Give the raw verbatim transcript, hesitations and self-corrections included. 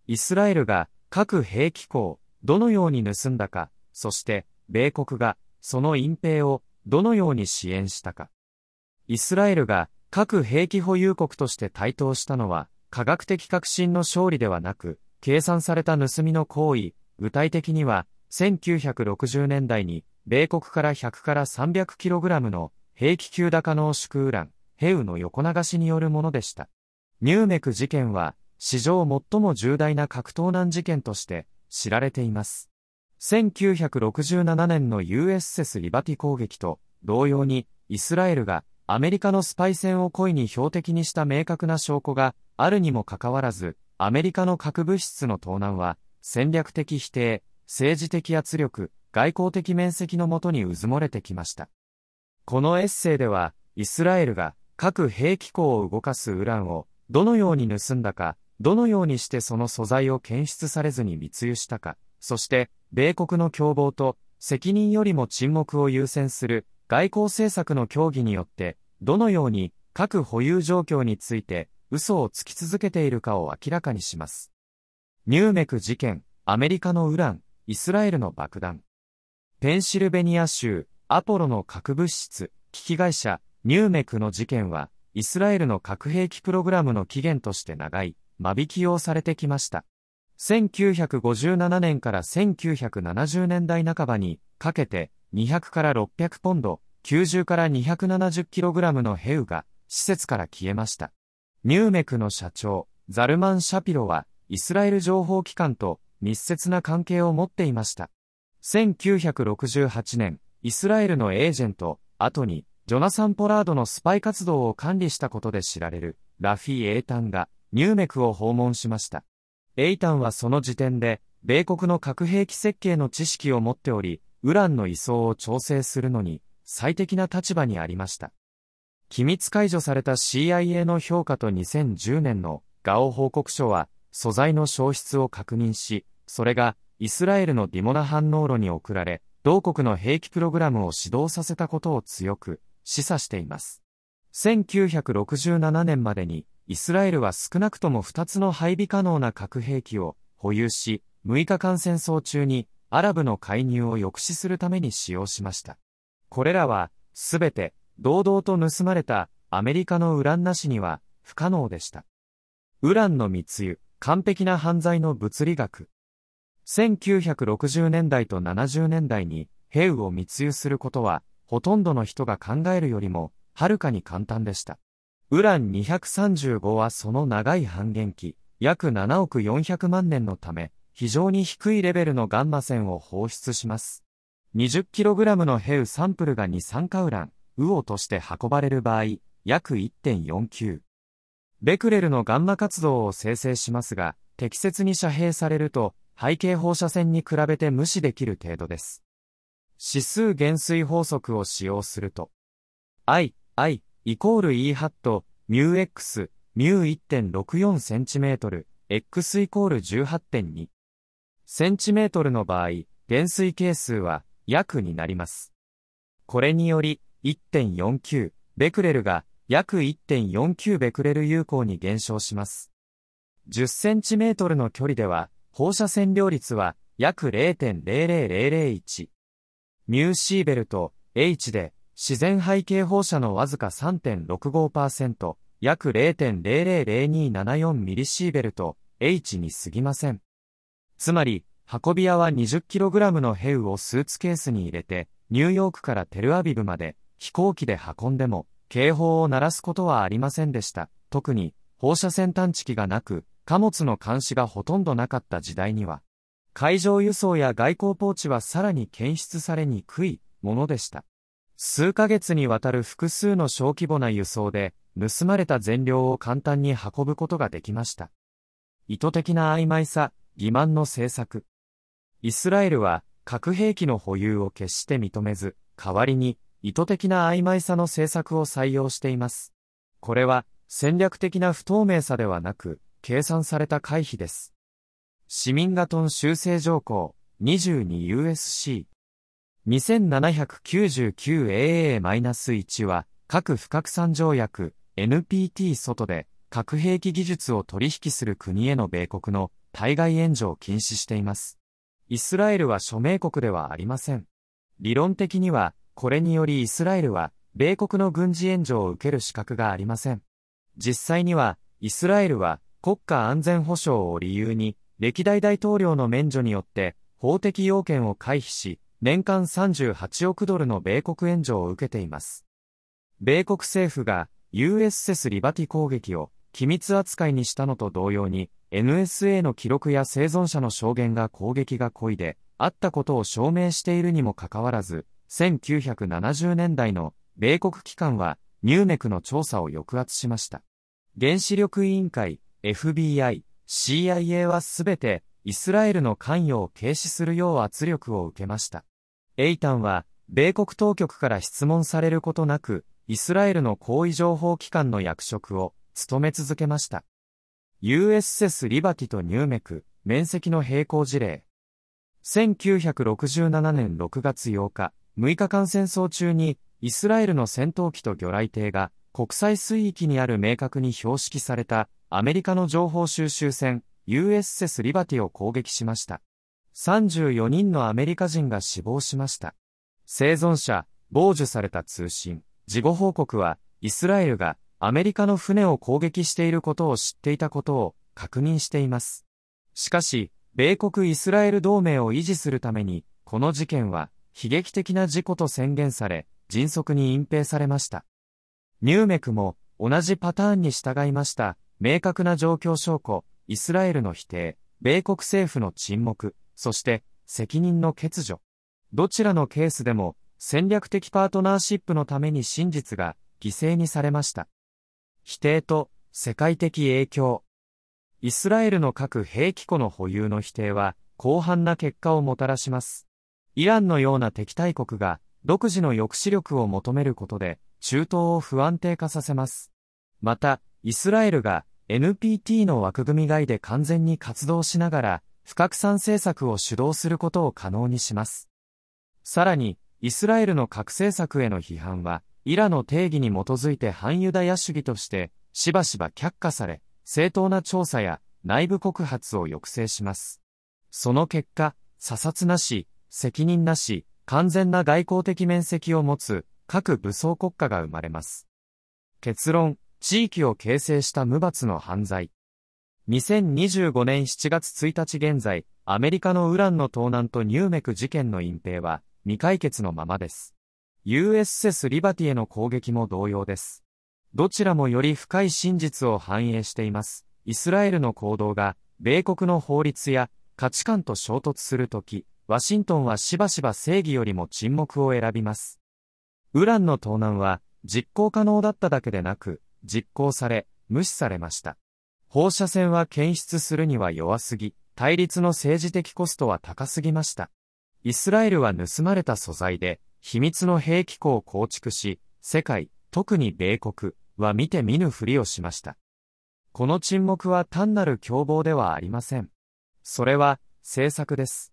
イスラエルが核兵器庫をどのように盗んだか、そして米国がその隠蔽をどのように支援したか。イスラエルが核兵器保有国として台頭したのは、科学的革新の勝利ではなく、計算された盗みの行為、具体的には、せんきゅうひゃくろくじゅうねんだいに、米国からひゃくからさんびゃくキログラムの兵器級高濃縮ウラン、ヘウの横流しによるものでした。ニューメク事件は、史上最も重大な核盗難事件として知られています。せんきゅうひゃくろくじゅうななねんの ユーエスエス リバティ攻撃と同様に、イスラエルがアメリカのスパイ船を故意に標的にした明確な証拠があるにもかかわらず、アメリカの核物質の盗難は戦略的否定、政治的圧力、外交的面積のもとにうずもれてきました。このエッセイでは、イスラエルが核兵器庫を動かすウランをどのように盗んだか、どのようにしてその素材を検出されずに密輸したか、そして米国の共謀と責任よりも沈黙を優先する外交政策の協議によって、どのように核保有状況について嘘をつき続けているかを明らかにします。ニューメク事件、アメリカのウラン、イスラエルの爆弾。ペンシルベニア州、アポロの核物質、機器会社、ニューメクの事件は、イスラエルの核兵器プログラムの起源として長い、間引き用されてきました。せんきゅうひゃくごじゅうななねんからせんきゅうひゃくななじゅうねんだいなかばにかけて、にひゃくからろっぴゃくポンド、きゅうじゅうからにひゃくななじゅうキログラムのヘウが、施設から消えました。ニューメクの社長、ザルマン・シャピロは、イスラエル情報機関と密接な関係を持っていました。せんきゅうひゃくろくじゅうはちねん、イスラエルのエージェント、後に、ジョナサン・ポラードのスパイ活動を管理したことで知られる、ラフィ・エータンが、ニューメクを訪問しました。エイタンはその時点で、米国の核兵器設計の知識を持っており、ウランの移送を調整するのに、最適な立場にありました。機密解除された シーアイエー の評価とにせんじゅうねんのガオ報告書は、素材の消失を確認し、それがイスラエルのディモナ反応炉に送られ、同国の兵器プログラムを始動させたことを強く示唆しています。せんきゅうひゃくろくじゅうななねんまでに、イスラエルは少なくともふたつの配備可能な核兵器を保有し、むいかかん戦争中にアラブの介入を抑止するために使用しました。これらは、すべて、堂々と盗まれたアメリカのウランなしには不可能でした。ウランの密輸、完璧な犯罪の物理学。せんきゅうひゃくろくじゅうねんだいとななじゅうねんだいにヘウを密輸することは、ほとんどの人が考えるよりも、はるかに簡単でした。ウランにひゃくさんじゅうごはその長い半減期、約ななおくよんひゃくまんねんのため、非常に低いレベルのガンマ線を放出します。にじゅっキログラム のヘウサンプルが二酸化ウラン、ウオとして運ばれる場合、約 いってんよんきゅう。ベクレルのガンマ活動を生成しますが、適切に遮蔽されると、背景放射線に比べて無視できる程度です。指数減衰法則を使用すると、I、I、イコール E ハット、ミュー X、ミュー いってんろくよん センチメートル、X イコール じゅうはちてんに センチメートルの場合、減衰係数は約になります。これにより、いってんよんきゅう ベクレルが約 いってんよんきゅう ベクレル有効に減少します。じゅっセンチメートルの距離では、放射線量率は約 れいてんぜろぜろぜろぜろいち。ミューシーベルと H で自然背景放射のわずか さんてんろくごパーセント、約 れいてんぜろぜろぜろにーななよん ミリシーベルと H に過ぎません。つまり、運び屋は にじゅっキログラム のヘウをスーツケースに入れて、ニューヨークからテルアビブまで飛行機で運んでも、警報を鳴らすことはありませんでした。特に、放射線探知機がなく、貨物の監視がほとんどなかった時代には、海上輸送や外交ポーチはさらに検出されにくいものでした。数ヶ月にわたる複数の小規模な輸送で、盗まれた全量を簡単に運ぶことができました。意図的な曖昧さ、欺瞞の政策。イスラエルは核兵器の保有を決して認めず、代わりに意図的な曖昧さの政策を採用しています。これは戦略的な不透明さではなく、計算された回避です。市民ガトン修正条項 にじゅうにユーエスシー にせんななひゃくきゅうじゅうきゅうエーエーいち は核不拡散条約 エヌピーティー 外で核兵器技術を取引する国への米国の対外援助を禁止しています。イスラエルは署名国ではありません。理論的には、これによりイスラエルは、米国の軍事援助を受ける資格がありません。実際には、イスラエルは、国家安全保障を理由に、歴代大統領の免除によって、法的要件を回避し、年間さんじゅうはちおくドルの米国援助を受けています。米国政府が ユーエスエス リバティ攻撃を機密扱いにしたのと同様に エヌエスエー の記録や生存者の証言が攻撃が故意であったことを証明しているにもかかわらず、せんきゅうひゃくななじゅうねんだいの米国機関はニューメクの調査を抑圧しました。原子力委員会、エフビーアイ、シーアイエー はすべてイスラエルの関与を軽視するよう圧力を受けました。エイタンは米国当局から質問されることなく、イスラエルの高位情報機関の役職を務め続けました。ユーエスエス リバティとニューメク、免責の並行事例。せんきゅうひゃくろくじゅうななねんろくがつようか、むいかかん戦争中に、イスラエルの戦闘機と魚雷艇が国際水域にある明確に標識されたアメリカの情報収集船 ユーエスエス リバティを攻撃しました。さんじゅうよにんのアメリカ人が死亡しました。生存者、傍受された通信、事後報告はイスラエルがアメリカの船を攻撃していることを知っていたことを確認しています。しかし、米国イスラエル同盟を維持するために、この事件は悲劇的な事故と宣言され、迅速に隠蔽されました。ニューメクも同じパターンに従いました。明確な状況証拠、イスラエルの否定、米国政府の沈黙、そして責任の欠如。どちらのケースでも戦略的パートナーシップのために真実が犠牲にされました。否定と世界的影響。イスラエルの核兵器庫の保有の否定は広範な結果をもたらします。イランのような敵対国が独自の抑止力を求めることで中東を不安定化させます。また、イスラエルが エヌピーティー の枠組み外で完全に活動しながら不拡散政策を主導することを可能にします。さらに、イスラエルの核政策への批判は、イラの定義に基づいて反ユダヤ主義として、しばしば却下され、正当な調査や内部告発を抑制します。その結果、査察なし、責任なし、完全な外交的面積を持つ各武装国家が生まれます。結論、地域を形成した無罰の犯罪。にせんにじゅうごねんしちがつついたち現在、アメリカのウランの盗難とニューメク事件の隠蔽は未解決のままです。ユーエスエス リバティへの攻撃も同様です。どちらもより深い真実を反映しています。イスラエルの行動が米国の法律や価値観と衝突するとき、ワシントンはしばしば正義よりも沈黙を選びます。ウランの盗難は実行可能だっただけでなく、実行され、無視されました。放射線は検出するには弱すぎ、対立の政治的コストは高すぎました。イスラエルは盗まれた素材で、秘密の兵器庫を構築し、世界、特に米国は見て見ぬふりをしました。この沈黙は単なる共謀ではありません。それは、政策です。